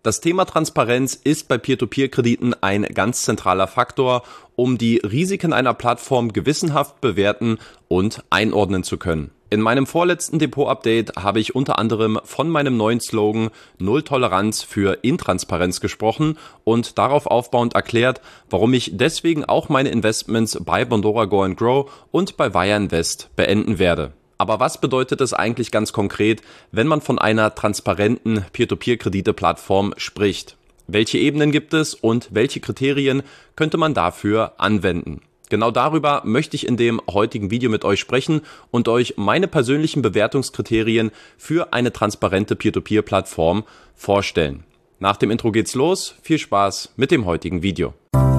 Das Thema Transparenz ist bei Peer-to-Peer-Krediten ein ganz zentraler Faktor, um die Risiken einer Plattform gewissenhaft bewerten und einordnen zu können. In meinem vorletzten Depot-Update habe ich unter anderem von meinem neuen Slogan Null Toleranz für Intransparenz gesprochen und darauf aufbauend erklärt, warum ich deswegen auch meine Investments bei Bondora Go & Grow und bei Wire Invest beenden werde. Aber was bedeutet es eigentlich ganz konkret, wenn man von einer transparenten Peer-to-Peer-Kredite-Plattform spricht? Welche Ebenen gibt es und welche Kriterien könnte man dafür anwenden? Genau darüber möchte ich in dem heutigen Video mit euch sprechen und euch meine persönlichen Bewertungskriterien für eine transparente Peer-to-Peer-Plattform vorstellen. Nach dem Intro geht's los. Viel Spaß mit dem heutigen Video.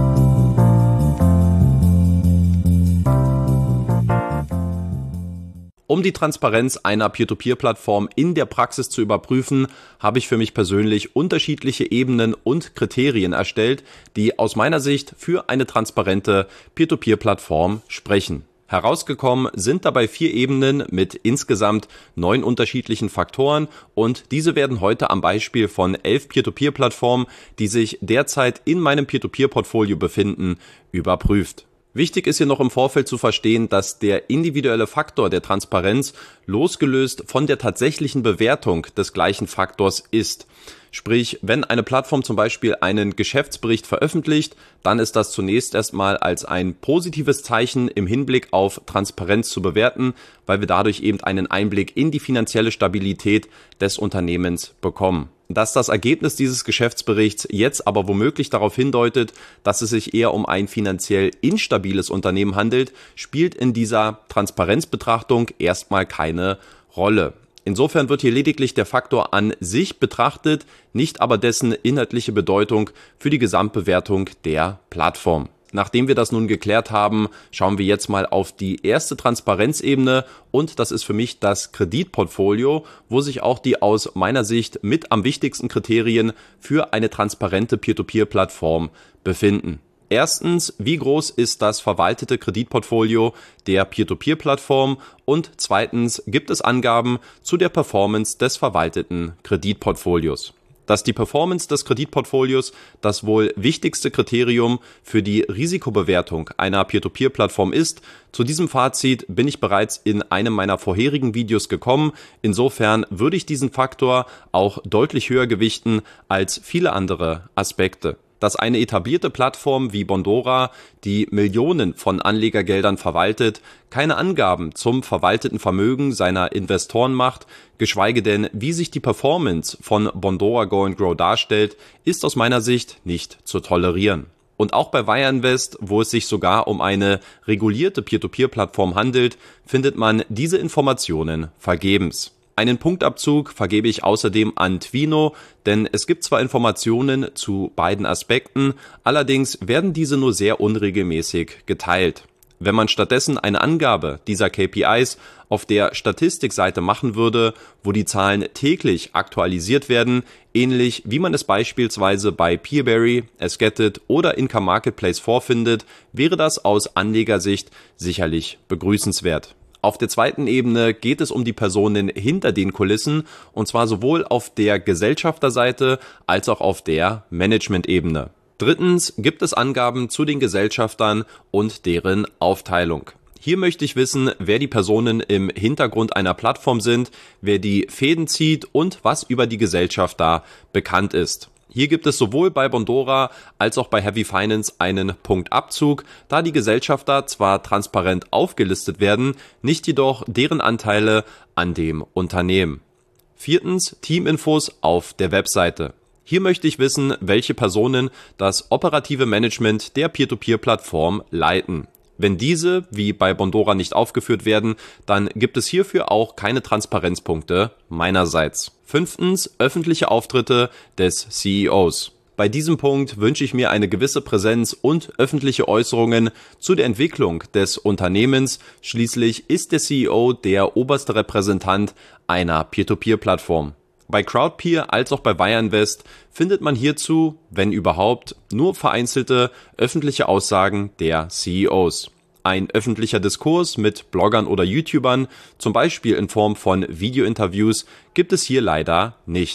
Um die Transparenz einer Peer-to-Peer-Plattform in der Praxis zu überprüfen, habe ich für mich persönlich unterschiedliche Ebenen und Kriterien erstellt, die aus meiner Sicht für eine transparente Peer-to-Peer-Plattform sprechen. Herausgekommen sind dabei 4 Ebenen mit insgesamt 9 unterschiedlichen Faktoren und diese werden heute am Beispiel von 11 Peer-to-Peer-Plattformen, die sich derzeit in meinem Peer-to-Peer-Portfolio befinden, überprüft. Wichtig ist hier noch im Vorfeld zu verstehen, dass der individuelle Faktor der Transparenz losgelöst von der tatsächlichen Bewertung des gleichen Faktors ist. Sprich, wenn eine Plattform zum Beispiel einen Geschäftsbericht veröffentlicht, dann ist das zunächst erstmal als ein positives Zeichen im Hinblick auf Transparenz zu bewerten, weil wir dadurch eben einen Einblick in die finanzielle Stabilität des Unternehmens bekommen. Dass das Ergebnis dieses Geschäftsberichts jetzt aber womöglich darauf hindeutet, dass es sich eher um ein finanziell instabiles Unternehmen handelt, spielt in dieser Transparenzbetrachtung erstmal keine Rolle. Insofern wird hier lediglich der Faktor an sich betrachtet, nicht aber dessen inhaltliche Bedeutung für die Gesamtbewertung der Plattform. Nachdem wir das nun geklärt haben, schauen wir jetzt mal auf die erste Transparenzebene und das ist für mich das Kreditportfolio, wo sich auch die aus meiner Sicht mit am wichtigsten Kriterien für eine transparente Peer-to-Peer-Plattform befinden. Erstens, wie groß ist das verwaltete Kreditportfolio der Peer-to-Peer-Plattform und zweitens, gibt es Angaben zu der Performance des verwalteten Kreditportfolios. Dass die Performance des Kreditportfolios das wohl wichtigste Kriterium für die Risikobewertung einer Peer-to-Peer-Plattform ist, zu diesem Fazit bin ich bereits in einem meiner vorherigen Videos gekommen. Insofern würde ich diesen Faktor auch deutlich höher gewichten als viele andere Aspekte. Dass eine etablierte Plattform wie Bondora, die Millionen von Anlegergeldern verwaltet, keine Angaben zum verwalteten Vermögen seiner Investoren macht, geschweige denn, wie sich die Performance von Bondora Go & Grow darstellt, ist aus meiner Sicht nicht zu tolerieren. Und auch bei Wire Invest, wo es sich sogar um eine regulierte Peer-to-Peer-Plattform handelt, findet man diese Informationen vergebens. Einen Punktabzug vergebe ich außerdem an Twino, denn es gibt zwar Informationen zu beiden Aspekten, allerdings werden diese nur sehr unregelmäßig geteilt. Wenn man stattdessen eine Angabe dieser KPIs auf der Statistikseite machen würde, wo die Zahlen täglich aktualisiert werden, ähnlich wie man es beispielsweise bei Peerberry, Esgetit oder Income Marketplace vorfindet, wäre das aus Anlegersicht sicherlich begrüßenswert. Auf der zweiten Ebene geht es um die Personen hinter den Kulissen und zwar sowohl auf der Gesellschafterseite als auch auf der Management-Ebene. Drittens gibt es Angaben zu den Gesellschaftern und deren Aufteilung. Hier möchte ich wissen, wer die Personen im Hintergrund einer Plattform sind, wer die Fäden zieht und was über die Gesellschafter bekannt ist. Hier gibt es sowohl bei Bondora als auch bei Heavy Finance einen Punktabzug, da die Gesellschafter zwar transparent aufgelistet werden, nicht jedoch deren Anteile an dem Unternehmen. Viertens, Teaminfos auf der Webseite. Hier möchte ich wissen, welche Personen das operative Management der Peer-to-Peer-Plattform leiten. Wenn diese, wie bei Bondora, nicht aufgeführt werden, dann gibt es hierfür auch keine Transparenzpunkte meinerseits. Fünftens, öffentliche Auftritte des CEOs. Bei diesem Punkt wünsche ich mir eine gewisse Präsenz und öffentliche Äußerungen zu der Entwicklung des Unternehmens. Schließlich ist der CEO der oberste Repräsentant einer Peer-to-Peer-Plattform. Bei Crowdpeer als auch bei Wire Invest findet man hierzu, wenn überhaupt, nur vereinzelte öffentliche Aussagen der CEOs. Ein öffentlicher Diskurs mit Bloggern oder YouTubern, zum Beispiel in Form von Videointerviews, gibt es hier leider nicht.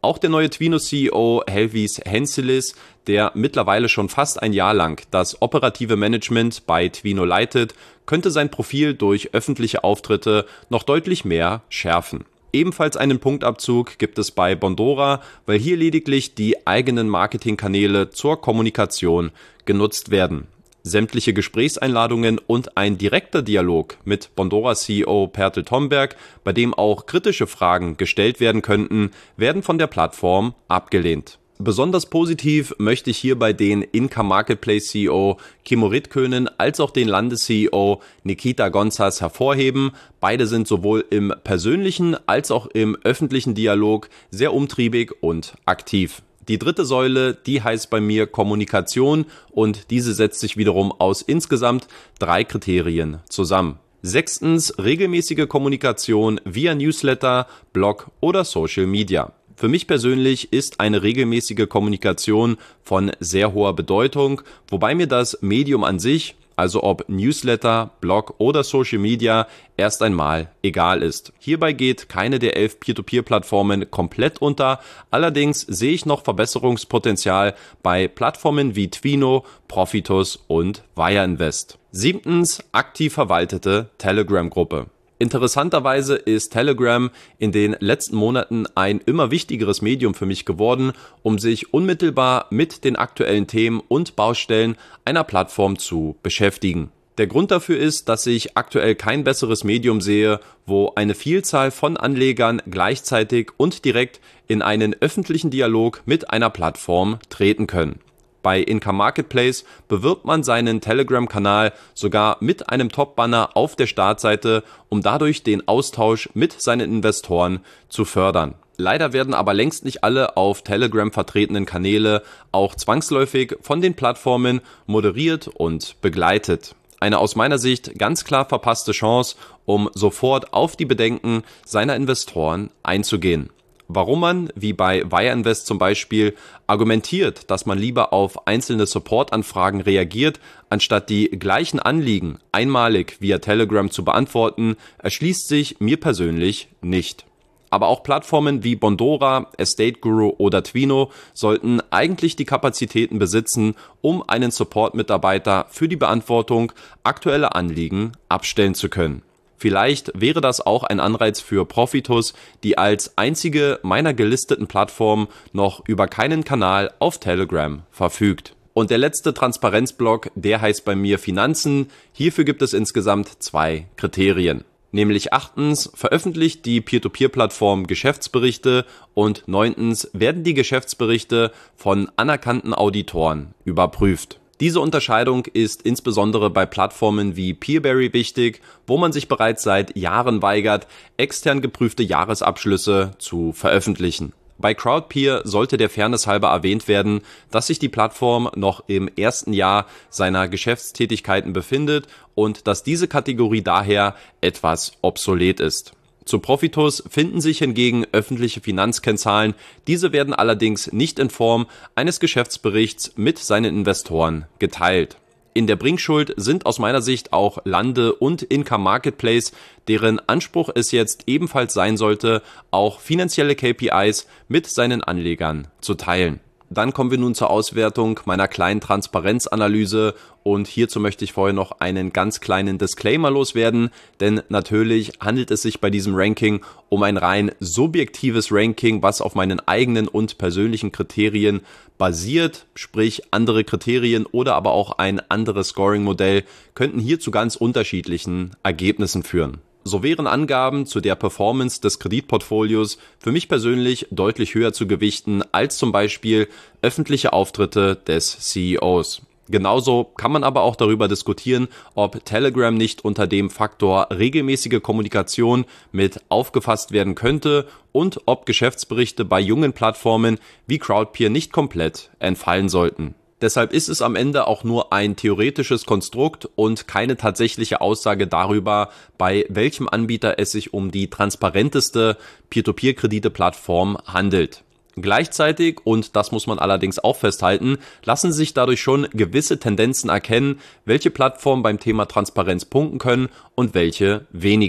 Auch der neue Twino-CEO Helvis Henselis, der mittlerweile schon fast ein Jahr lang das operative Management bei Twino leitet, könnte sein Profil durch öffentliche Auftritte noch deutlich mehr schärfen. Ebenfalls einen Punktabzug gibt es bei Bondora, weil hier lediglich die eigenen Marketingkanäle zur Kommunikation genutzt werden. Sämtliche Gesprächseinladungen und ein direkter Dialog mit Bondora-CEO Bertel Tomberg, bei dem auch kritische Fragen gestellt werden könnten, werden von der Plattform abgelehnt. Besonders positiv möchte ich hierbei den Inka Marketplace CEO Kimmo Ridkönen als auch den Landes-CEO Nikita Gonzas hervorheben. Beide sind sowohl im persönlichen als auch im öffentlichen Dialog sehr umtriebig und aktiv. Die dritte Säule, die heißt bei mir Kommunikation und diese setzt sich wiederum aus insgesamt 3 Kriterien zusammen. 6. regelmäßige Kommunikation via Newsletter, Blog oder Social Media. Für mich persönlich ist eine regelmäßige Kommunikation von sehr hoher Bedeutung, wobei mir das Medium an sich, also ob Newsletter, Blog oder Social Media, erst einmal egal ist. Hierbei geht keine der 11 Peer-to-Peer-Plattformen komplett unter, allerdings sehe ich noch Verbesserungspotenzial bei Plattformen wie Twino, Profitus und Wire Invest. 7. aktiv verwaltete Telegram-Gruppe. Interessanterweise ist Telegram in den letzten Monaten ein immer wichtigeres Medium für mich geworden, um sich unmittelbar mit den aktuellen Themen und Baustellen einer Plattform zu beschäftigen. Der Grund dafür ist, dass ich aktuell kein besseres Medium sehe, wo eine Vielzahl von Anlegern gleichzeitig und direkt in einen öffentlichen Dialog mit einer Plattform treten können. Bei Inka Marketplace bewirbt man seinen Telegram-Kanal sogar mit einem Top-Banner auf der Startseite, um dadurch den Austausch mit seinen Investoren zu fördern. Leider werden aber längst nicht alle auf Telegram vertretenen Kanäle auch zwangsläufig von den Plattformen moderiert und begleitet. Eine aus meiner Sicht ganz klar verpasste Chance, um sofort auf die Bedenken seiner Investoren einzugehen. Warum man, wie bei Wire Invest zum Beispiel, argumentiert, dass man lieber auf einzelne Support-Anfragen reagiert, anstatt die gleichen Anliegen einmalig via Telegram zu beantworten, erschließt sich mir persönlich nicht. Aber auch Plattformen wie Bondora, Estate Guru oder Twino sollten eigentlich die Kapazitäten besitzen, um einen Support-Mitarbeiter für die Beantwortung aktueller Anliegen abstellen zu können. Vielleicht wäre das auch ein Anreiz für Profitus, die als einzige meiner gelisteten Plattformen noch über keinen Kanal auf Telegram verfügt. Und der letzte Transparenzblock, der heißt bei mir Finanzen. Hierfür gibt es insgesamt 2 Kriterien. Nämlich 8. veröffentlicht die Peer-to-Peer-Plattform Geschäftsberichte und 9. werden die Geschäftsberichte von anerkannten Auditoren überprüft. Diese Unterscheidung ist insbesondere bei Plattformen wie Peerberry wichtig, wo man sich bereits seit Jahren weigert, extern geprüfte Jahresabschlüsse zu veröffentlichen. Bei Crowdpeer sollte der Fairness halber erwähnt werden, dass sich die Plattform noch im ersten Jahr seiner Geschäftstätigkeiten befindet und dass diese Kategorie daher etwas obsolet ist. Zu Profitus finden sich hingegen öffentliche Finanzkennzahlen, diese werden allerdings nicht in Form eines Geschäftsberichts mit seinen Investoren geteilt. In der Bringschuld sind aus meiner Sicht auch Lande und Inka Marketplace, deren Anspruch es jetzt ebenfalls sein sollte, auch finanzielle KPIs mit seinen Anlegern zu teilen. Dann kommen wir nun zur Auswertung meiner kleinen Transparenzanalyse und hierzu möchte ich vorher noch einen ganz kleinen Disclaimer loswerden, denn natürlich handelt es sich bei diesem Ranking um ein rein subjektives Ranking, was auf meinen eigenen und persönlichen Kriterien basiert, sprich andere Kriterien oder aber auch ein anderes Scoring-Modell könnten hier zu ganz unterschiedlichen Ergebnissen führen. So wären Angaben zu der Performance des Kreditportfolios für mich persönlich deutlich höher zu gewichten als zum Beispiel öffentliche Auftritte des CEOs. Genauso kann man aber auch darüber diskutieren, ob Telegram nicht unter dem Faktor regelmäßige Kommunikation mit aufgefasst werden könnte und ob Geschäftsberichte bei jungen Plattformen wie Crowdpeer nicht komplett entfallen sollten. Deshalb ist es am Ende auch nur ein theoretisches Konstrukt und keine tatsächliche Aussage darüber, bei welchem Anbieter es sich um die transparenteste Peer-to-Peer-Kredite-Plattform handelt. Gleichzeitig, und das muss man allerdings auch festhalten, lassen sich dadurch schon gewisse Tendenzen erkennen, welche Plattformen beim Thema Transparenz punkten können und welche weniger.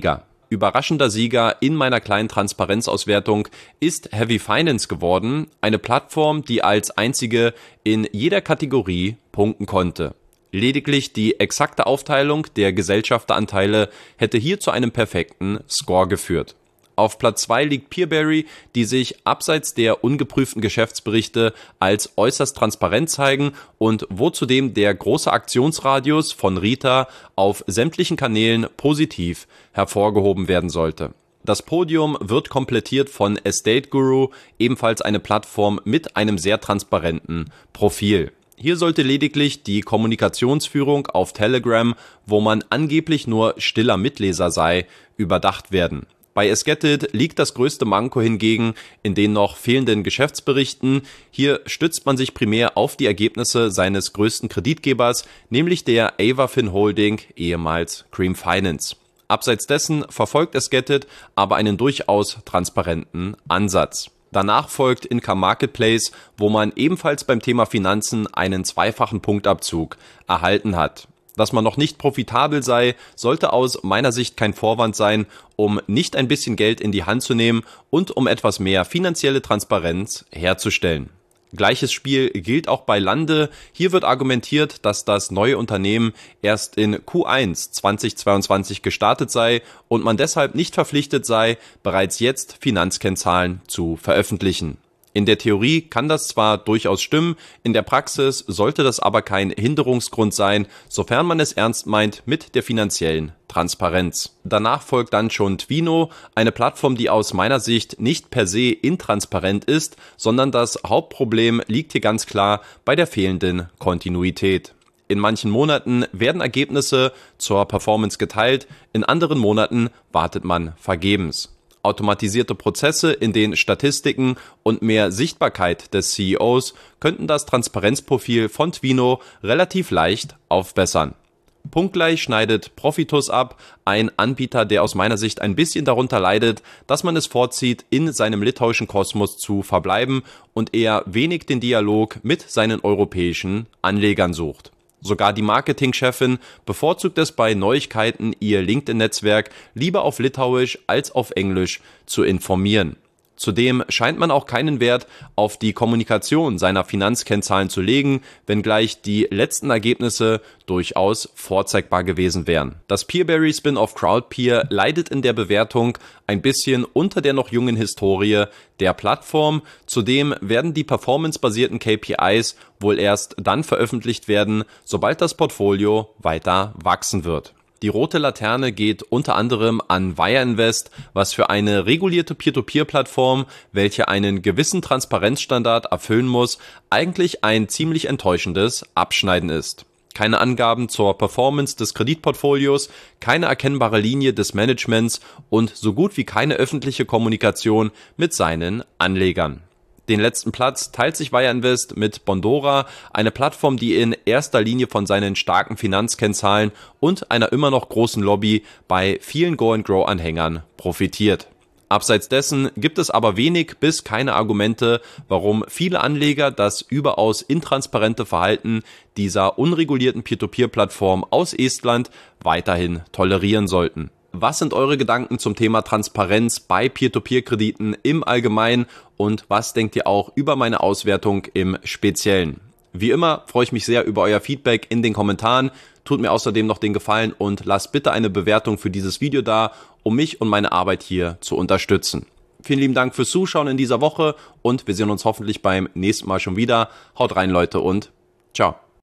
Überraschender Sieger in meiner kleinen Transparenzauswertung ist Heavy Finance geworden, eine Plattform, die als einzige in jeder Kategorie punkten konnte. Lediglich die exakte Aufteilung der Gesellschafteranteile hätte hier zu einem perfekten Score geführt. Auf Platz 2 liegt Peerberry, die sich abseits der ungeprüften Geschäftsberichte als äußerst transparent zeigen und wo zudem der große Aktionsradius von Rita auf sämtlichen Kanälen positiv hervorgehoben werden sollte. Das Podium wird komplettiert von Estate Guru, ebenfalls eine Plattform mit einem sehr transparenten Profil. Hier sollte lediglich die Kommunikationsführung auf Telegram, wo man angeblich nur stiller Mitleser sei, überdacht werden. Bei Esgetit liegt das größte Manko hingegen in den noch fehlenden Geschäftsberichten. Hier stützt man sich primär auf die Ergebnisse seines größten Kreditgebers, nämlich der Avafin Holding, ehemals Cream Finance. Abseits dessen verfolgt Esgetit aber einen durchaus transparenten Ansatz. Danach folgt Income Marketplace, wo man ebenfalls beim Thema Finanzen einen zweifachen Punktabzug erhalten hat. Dass man noch nicht profitabel sei, sollte aus meiner Sicht kein Vorwand sein, um nicht ein bisschen Geld in die Hand zu nehmen und um etwas mehr finanzielle Transparenz herzustellen. Gleiches Spiel gilt auch bei Lande. Hier wird argumentiert, dass das neue Unternehmen erst in Q1 2022 gestartet sei und man deshalb nicht verpflichtet sei, bereits jetzt Finanzkennzahlen zu veröffentlichen. In der Theorie kann das zwar durchaus stimmen, in der Praxis sollte das aber kein Hinderungsgrund sein, sofern man es ernst meint mit der finanziellen Transparenz. Danach folgt dann schon Twino, eine Plattform, die aus meiner Sicht nicht per se intransparent ist, sondern das Hauptproblem liegt hier ganz klar bei der fehlenden Kontinuität. In manchen Monaten werden Ergebnisse zur Performance geteilt, in anderen Monaten wartet man vergebens. Automatisierte Prozesse in den Statistiken und mehr Sichtbarkeit des CEOs könnten das Transparenzprofil von Twino relativ leicht aufbessern. Punktgleich schneidet Profitus ab, ein Anbieter, der aus meiner Sicht ein bisschen darunter leidet, dass man es vorzieht, in seinem litauischen Kosmos zu verbleiben und eher wenig den Dialog mit seinen europäischen Anlegern sucht. Sogar die Marketingchefin bevorzugt es bei Neuigkeiten, ihr LinkedIn-Netzwerk lieber auf Litauisch als auf Englisch zu informieren. Zudem scheint man auch keinen Wert auf die Kommunikation seiner Finanzkennzahlen zu legen, wenngleich die letzten Ergebnisse durchaus vorzeigbar gewesen wären. Das Peerberry Spin-off Crowdpeer leidet in der Bewertung ein bisschen unter der noch jungen Historie der Plattform. Zudem werden die performancebasierten KPIs wohl erst dann veröffentlicht werden, sobald das Portfolio weiter wachsen wird. Die rote Laterne geht unter anderem an Wire Invest, was für eine regulierte Peer-to-Peer-Plattform, welche einen gewissen Transparenzstandard erfüllen muss, eigentlich ein ziemlich enttäuschendes Abschneiden ist. Keine Angaben zur Performance des Kreditportfolios, keine erkennbare Linie des Managements und so gut wie keine öffentliche Kommunikation mit seinen Anlegern. Den letzten Platz teilt sich Wire Invest mit Bondora, eine Plattform, die in erster Linie von seinen starken Finanzkennzahlen und einer immer noch großen Lobby bei vielen Go-and-Grow-Anhängern profitiert. Abseits dessen gibt es aber wenig bis keine Argumente, warum viele Anleger das überaus intransparente Verhalten dieser unregulierten Peer-to-Peer-Plattform aus Estland weiterhin tolerieren sollten. Was sind eure Gedanken zum Thema Transparenz bei Peer-to-Peer-Krediten im Allgemeinen und was denkt ihr auch über meine Auswertung im Speziellen? Wie immer freue ich mich sehr über euer Feedback in den Kommentaren. Tut mir außerdem noch den Gefallen und lasst bitte eine Bewertung für dieses Video da, um mich und meine Arbeit hier zu unterstützen. Vielen lieben Dank fürs Zuschauen in dieser Woche und wir sehen uns hoffentlich beim nächsten Mal schon wieder. Haut rein, Leute, und ciao.